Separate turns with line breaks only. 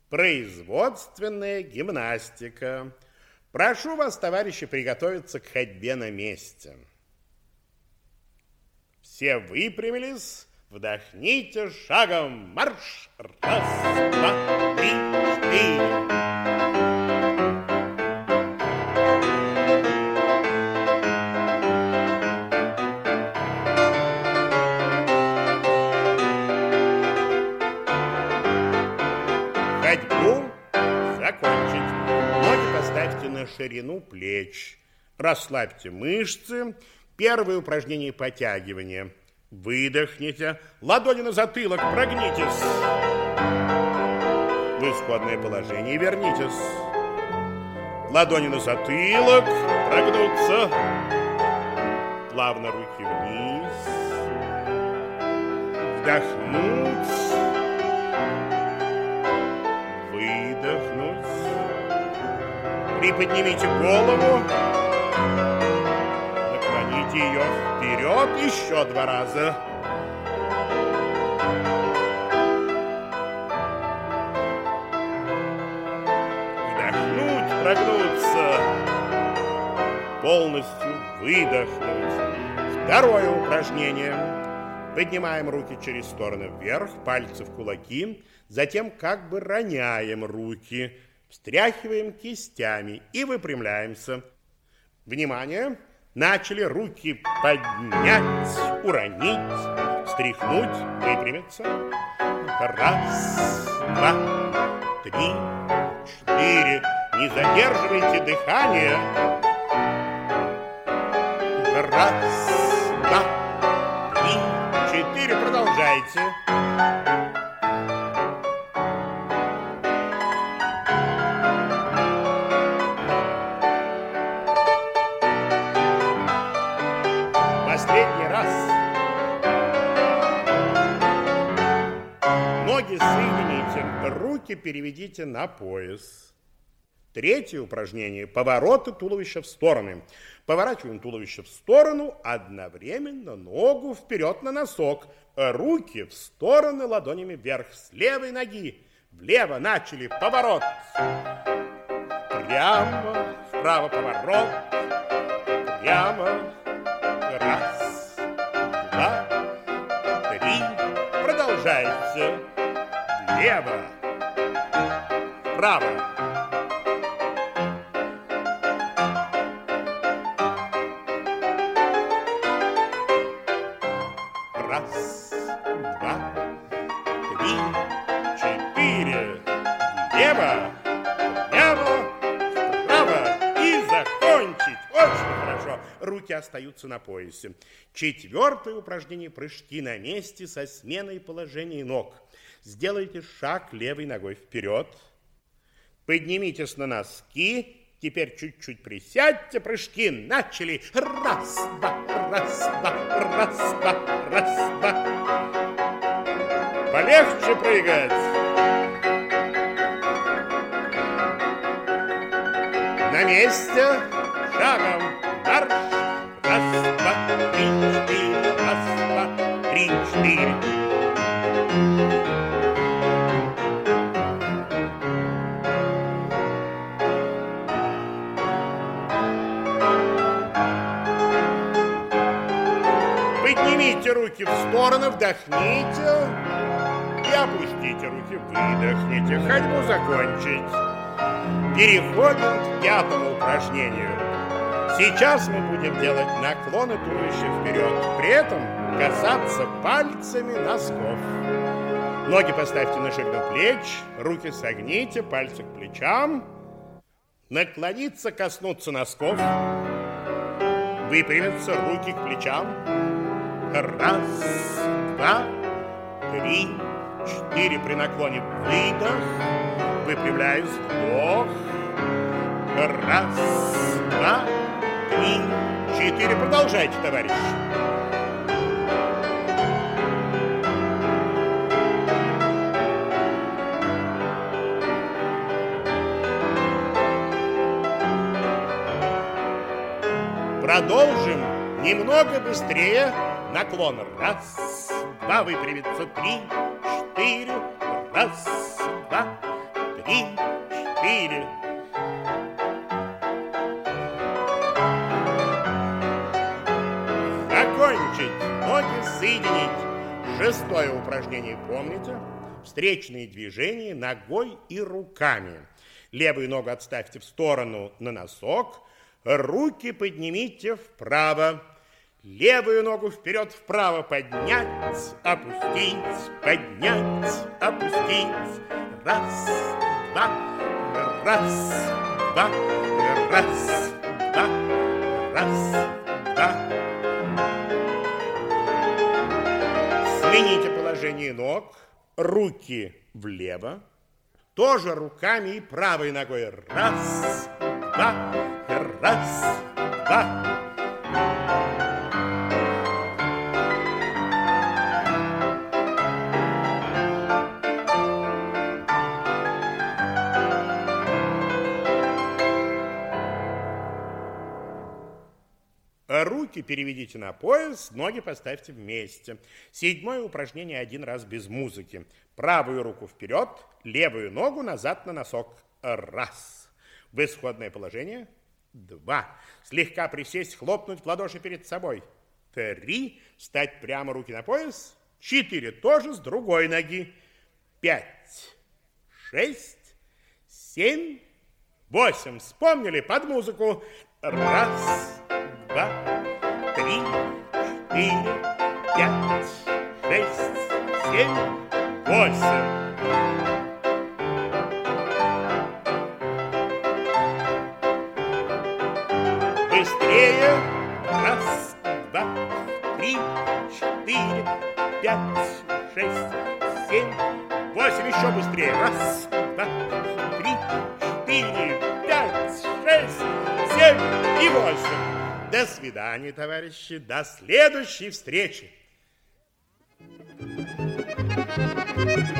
Производственная гимнастика. Прошу вас, товарищи, приготовиться к ходьбе на месте. Все выпрямились, вдохните, шагом марш. Раз, два, три, четыре. Ходьбу закончить. Ноги поставьте на ширину плеч. Расслабьте мышцы. Первое упражнение подтягивания. Выдохните. Ладони на затылок. Прогнитесь. В исходное положение вернитесь. Ладони на затылок. Прогнуться. Плавно руки вниз. Вдохнуть. Выдохнуть. Приподнимите голову. Наклоните ее вперед еще 2 раза. Вдохнуть, прогнуться. Полностью выдохнуть. Второе упражнение. Поднимаем руки через стороны вверх, пальцы в кулаки, затем как бы роняем руки, встряхиваем кистями и выпрямляемся. Внимание! Начали руки поднять, уронить, встряхнуть, выпрямиться. 1, 2, 3, 4. Не задерживайте дыхание. 1, 2, 3, 4. Продолжайте. Последний раз. Ноги соедините, руки переведите на пояс. Третье упражнение. Повороты туловища в стороны. Поворачиваем туловище в сторону, одновременно ногу вперед на носок. Руки в стороны, ладонями вверх. С левой ноги влево начали. Поворот. Прямо, вправо поворот. Прямо. 1, 2, 3. Продолжайте. Влево. Вправо. Раз, 2, 3, 4. Влево. Прямо. Вправо. И закончить. Очень хорошо. Руки остаются на поясе. Четвертое упражнение. Прыжки на месте со сменой положений ног. Сделайте шаг левой ногой вперед. Поднимитесь на носки. Теперь чуть-чуть присядьте. Прыжки начали. 1, 2, 1, 2, 1, 2, 1, 2. Полегче прыгать. На месте. Шагом марш. 1, 2, 3, 4. 1, 2, 3, 4. Поднимите руки в стороны, вдохните и опустите руки, выдохните. Ходьбу закончить. Переходим к 5-му упражнению. Сейчас мы будем делать наклоны туловища вперед, при этом касаться пальцами носков. Ноги поставьте на ширину плеч, руки согните, пальцы к плечам. Наклониться, коснуться носков. Выпрямиться, руки к плечам. 1, 2, 3, 4. При наклоне выдох. Выпрямляюсь, вдох. 1, 2, 3, 4. Продолжайте, товарищи. Продолжим немного быстрее. Наклон. 1, 2, выпрямиться. 3, 4. 1, 2, 3, 4. Закончить, ноги соединить. Шестое упражнение помните? Встречные движения ногой и руками. Левую ногу отставьте в сторону на носок, руки поднимите вправо. Левую ногу вперед, вправо поднять, опустить, поднять, опустить. Раз, два, раз, два, раз, два, раз, два. Смените положение ног, руки влево, тоже руками и правой ногой. Раз, два, раз, два. Руки переведите на пояс, ноги поставьте вместе. Седьмое упражнение один раз без музыки. Правую руку вперед, левую ногу назад на носок. Раз. В исходное положение. 2. Слегка присесть, хлопнуть в ладоши перед собой. 3. Встать прямо, руки на пояс. 4. Тоже с другой ноги. 5. 6. 7. 8. Вспомнили под музыку. Раз, два, 3, 4, 5, 6, 7, 8. Быстрее. Раз, два, 3, 4, 5, 6, 7, 8. Еще быстрее. Раз, два, 3, 4, 5, 6, 7 и 8. До свидания, товарищи. До следующей встречи.